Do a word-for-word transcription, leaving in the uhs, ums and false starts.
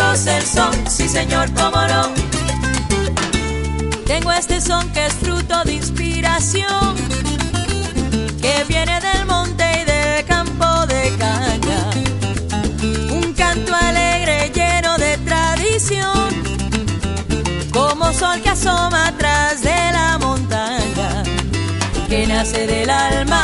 Dios el son, sí señor, cómo no. Tengo este son que es fruto de inspiración, que viene del monte y del campo de caña. Un canto alegre lleno de tradición, como sol que asoma atrás de la montaña, que nace del alma